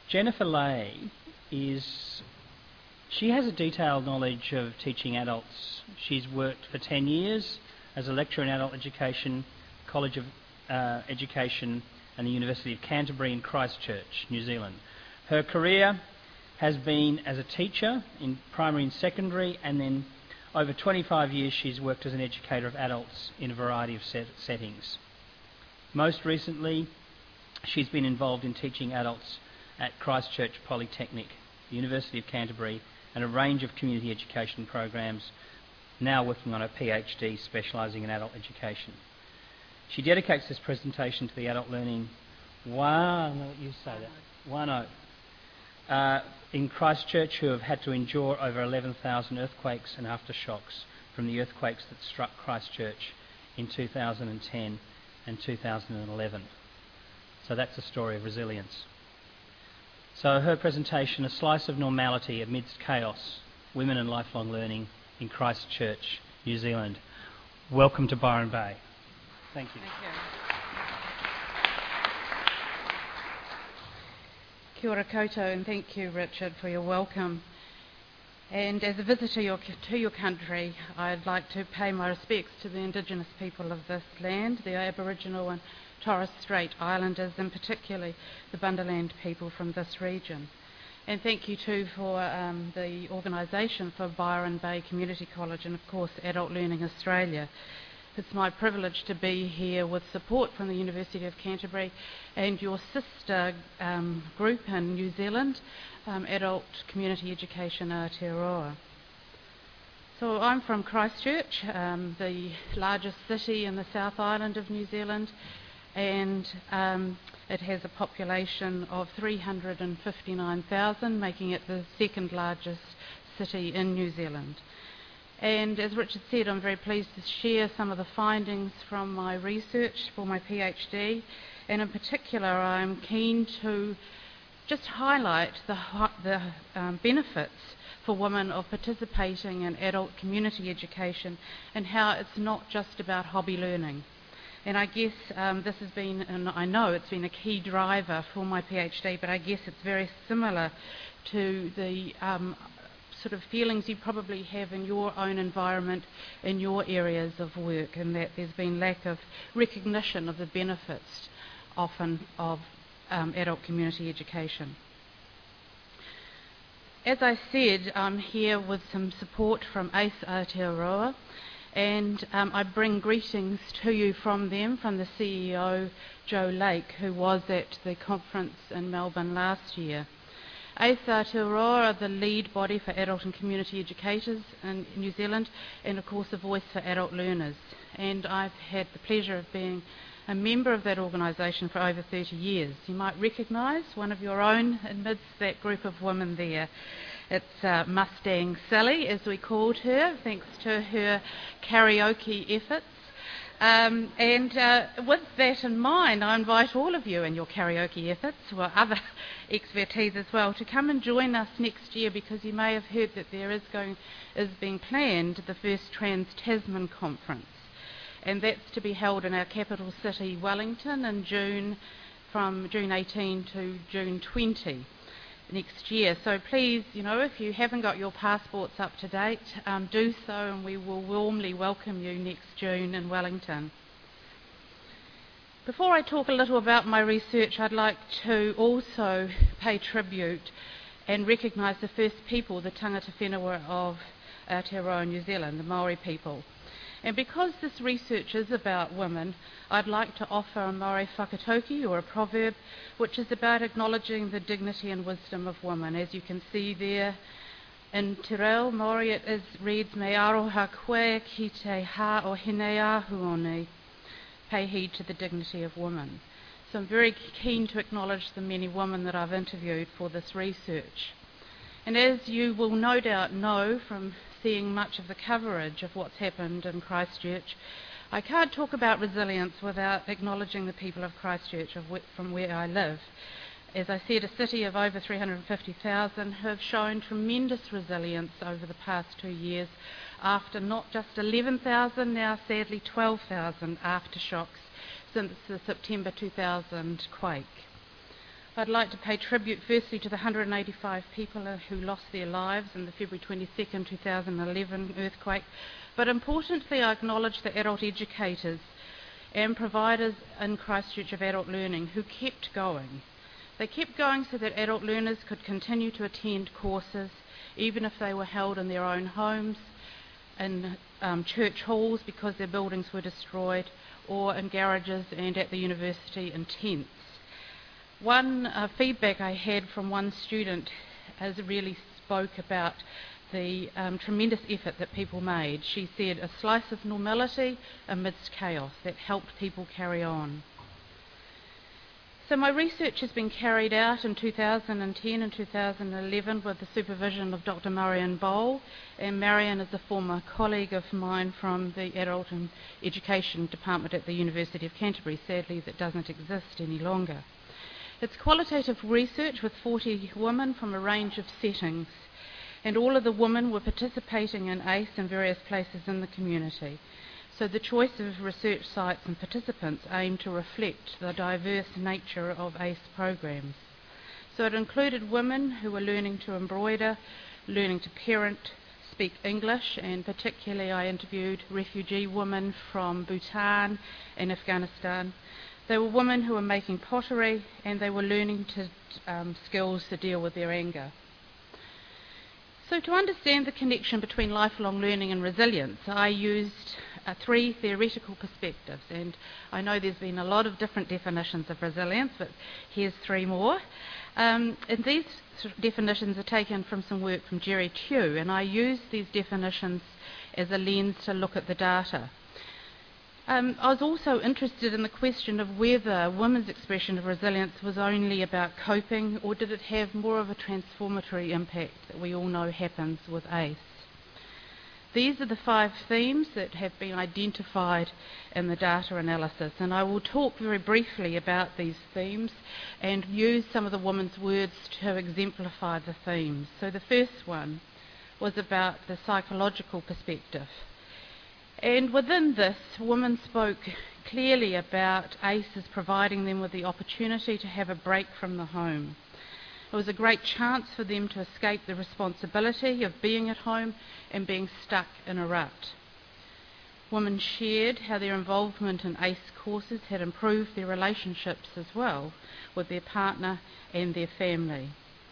Jennifer Lay she has a detailed knowledge of teaching adults. She's worked for 10 years as a lecturer in adult education, College of Education and the University of Canterbury in Christchurch, New Zealand. Her career has been as a teacher in primary and secondary, and then over 25 years she's worked as an educator of adults in a variety of settings. Most recently, she's been involved in teaching adults at Christchurch Polytechnic, the University of Canterbury, and a range of community education programs, now working on a PhD specialising in adult education. She dedicates this presentation to the adult learning whānau in Christchurch, who have had to endure over 11,000 earthquakes and aftershocks from the earthquakes that struck Christchurch in 2010 and 2011. So that's a story of resilience. So her presentation, A Slice of Normality Amidst Chaos, Women and Lifelong Learning in Christchurch, New Zealand. Welcome to Byron Bay. Thank you. Thank you. Kia ora koutou, and thank you, Richard, for your welcome. And as a visitor to your country, I'd like to pay my respects to the Indigenous people of this land, the Aboriginal and Torres Strait Islanders, and particularly the Bundaland people from this region. And thank you too for the organisation for Byron Bay Community College and of course Adult Learning Australia. It's my privilege to be here with support from the University of Canterbury and your sister group in New Zealand, Adult Community Education Aotearoa. So I'm from Christchurch, the largest city in the South Island of New Zealand, and it has a population of 359,000, making it the second largest city in New Zealand. And as Richard said, I'm very pleased to share some of the findings from my research for my PhD, and in particular I'm keen to just highlight the benefits for women of participating in adult community education and how it's not just about hobby learning. And I guess this has been, and I know it's been a key driver for my PhD, but I guess it's very similar to the sort of feelings you probably have in your own environment, in your areas of work, and that there's been lack of recognition of the benefits often of adult community education. As I said, I'm here with some support from ACE Aotearoa, and I bring greetings to you from them, from the CEO, Joe Lake, who was at the conference in Melbourne last year. ACE Aotearoa are the lead body for adult and community educators in New Zealand, and of course a voice for adult learners. And I've had the pleasure of being a member of that organisation for over 30 years. You might recognise one of your own amidst that group of women there. It's Mustang Sally, as we called her, thanks to her karaoke efforts. And with that in mind, I invite all of you in your karaoke efforts, or other expertise as well, to come and join us next year, because you may have heard that there is being planned the first Trans-Tasman Conference. And that's to be held in our capital city, Wellington, in June, from June 18 to June 20 next year. So please, if you haven't got your passports up to date, do so, and we will warmly welcome you next June in Wellington. Before I talk a little about my research, I'd like to also pay tribute and recognise the first people, the tangata whenua of Aotearoa, New Zealand, the Maori people. And because this research is about women, I'd like to offer a Maori whakatauki, or a proverb, which is about acknowledging the dignity and wisdom of women. As you can see there in Te Reo Maori, it reads, "Me aroha koe ki te ha o hine ahuone, pay heed to the dignity of women." So I'm very keen to acknowledge the many women that I've interviewed for this research. And as you will no doubt know from seeing much of the coverage of what's happened in Christchurch, I can't talk about resilience without acknowledging the people of Christchurch, from where I live. As I said, a city of over 350,000 have shown tremendous resilience over the past 2 years, after not just 11,000, now sadly 12,000 aftershocks since the September 2000 quake. I'd like to pay tribute firstly to the 185 people who lost their lives in the February 22nd, 2011 earthquake, but importantly I acknowledge the adult educators and providers in Christchurch of adult learning who kept going. They kept going so that adult learners could continue to attend courses even if they were held in their own homes, in church halls because their buildings were destroyed, or in garages and at the university in tents. One feedback I had from one student has really spoke about the tremendous effort that people made. She said a slice of normality amidst chaos that helped people carry on. So my research has been carried out in 2010 and 2011 with the supervision of Dr. Marion Bowl, and Marion is a former colleague of mine from the Adult and Education Department at the University of Canterbury. Sadly, that doesn't exist any longer. It's qualitative research with 40 women from a range of settings, and all of the women were participating in ACE in various places in the community. So the choice of research sites and participants aimed to reflect the diverse nature of ACE programs. So it included women who were learning to embroider, learning to parent, speak English, and particularly I interviewed refugee women from Bhutan and Afghanistan. They were women who were making pottery, and they were learning skills to deal with their anger. So to understand the connection between lifelong learning and resilience, I used 3 theoretical perspectives, and I know there's been a lot of different definitions of resilience, but here's 3 more. And these definitions are taken from some work from Jerry Tew, and I used these definitions as a lens to look at the data. I was also interested in the question of whether women's expression of resilience was only about coping, or did it have more of a transformatory impact that we all know happens with ACE. These are the 5 themes that have been identified in the data analysis, and I will talk very briefly about these themes and use some of the women's words to exemplify the themes. So the first one was about the psychological perspective. And within this, women spoke clearly about ACE as providing them with the opportunity to have a break from the home. It was a great chance for them to escape the responsibility of being at home and being stuck in a rut. Women shared how their involvement in ACE courses had improved their relationships as well with their partner and their family.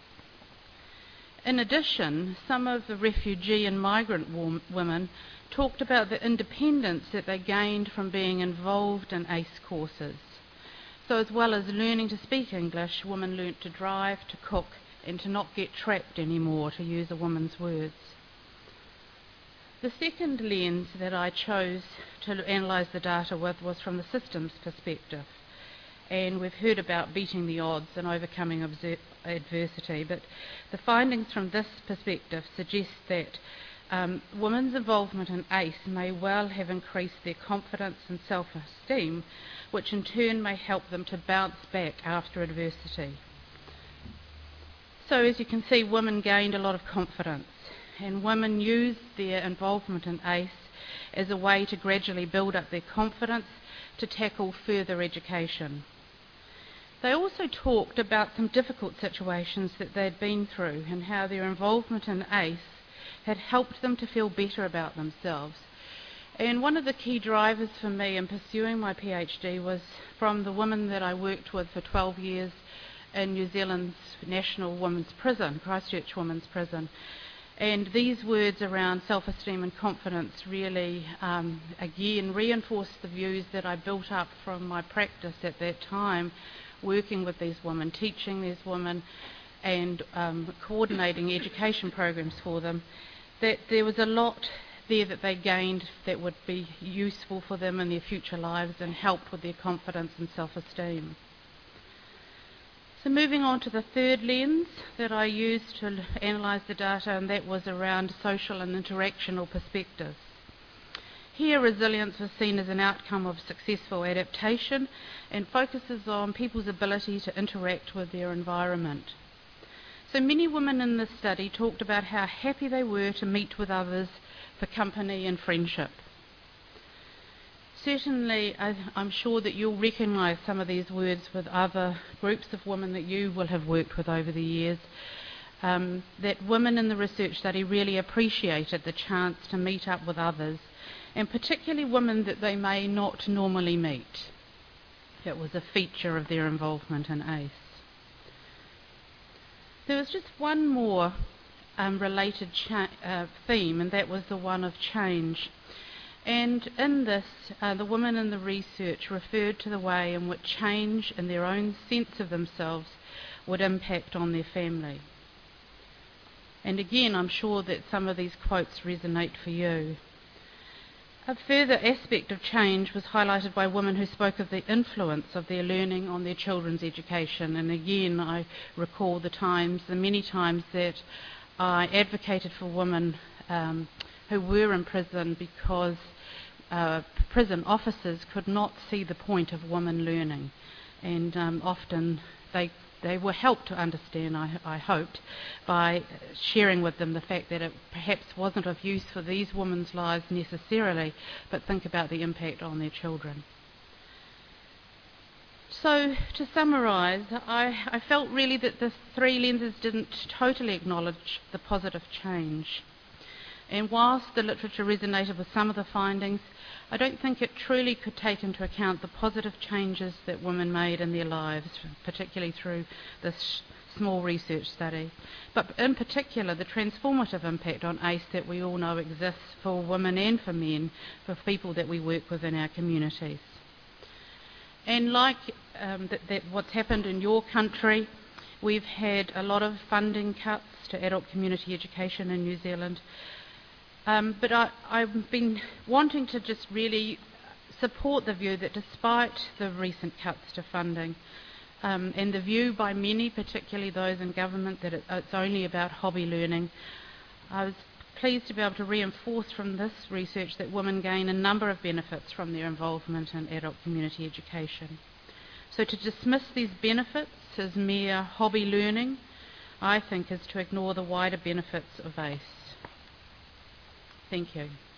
In addition, some of the refugee and migrant women talked about the independence that they gained from being involved in ACE courses. So as well as learning to speak English, women learnt to drive, to cook, and to not get trapped anymore, to use a woman's words. The second lens that I chose to analyse the data with was from the systems perspective. And we've heard about beating the odds and overcoming adversity, but the findings from this perspective suggest that women's involvement in ACE may well have increased their confidence and self-esteem, which in turn may help them to bounce back after adversity. So as you can see, women gained a lot of confidence, and women used their involvement in ACE as a way to gradually build up their confidence to tackle further education. They also talked about some difficult situations that they'd been through and how their involvement in ACE had helped them to feel better about themselves. And one of the key drivers for me in pursuing my PhD was from the women that I worked with for 12 years in New Zealand's National Women's Prison, Christchurch Women's Prison. And these words around self-esteem and confidence really, again, reinforced the views that I built up from my practice at that time, working with these women, teaching these women, and coordinating education programs for them, that there was a lot there that they gained that would be useful for them in their future lives and help with their confidence and self-esteem. So moving on to the third lens that I used to analyse the data, and that was around social and interactional perspectives. Here, resilience was seen as an outcome of successful adaptation and focuses on people's ability to interact with their environment. So many women in this study talked about how happy they were to meet with others for company and friendship. Certainly, I'm sure that you'll recognise some of these words with other groups of women that you will have worked with over the years. That women in the research study really appreciated the chance to meet up with others, and particularly women that they may not normally meet. It was a feature of their involvement in ACE. There was just one more related theme, and that was the one of change. And in this, the women in the research referred to the way in which change in their own sense of themselves would impact on their family. And again, I'm sure that some of these quotes resonate for you. A further aspect of change was highlighted by women who spoke of the influence of their learning on their children's education. And again, I recall the many times that I advocated for women who were in prison because prison officers could not see the point of women learning, and often they were helped to understand, I hoped, by sharing with them the fact that it perhaps wasn't of use for these women's lives necessarily, but think about the impact on their children. So, to summarise, I felt really that the three lenses didn't totally acknowledge the positive change. And whilst the literature resonated with some of the findings, I don't think it truly could take into account the positive changes that women made in their lives, particularly through this small research study. But in particular, the transformative impact on ACE that we all know exists for women and for men, for people that we work with in our communities. And like what's happened in your country, we've had a lot of funding cuts to adult community education in New Zealand. But I've been wanting to just really support the view that despite the recent cuts to funding, and the view by many, particularly those in government, that it's only about hobby learning, I was pleased to be able to reinforce from this research that women gain a number of benefits from their involvement in adult community education. So to dismiss these benefits as mere hobby learning, I think, is to ignore the wider benefits of ACE. Thank you.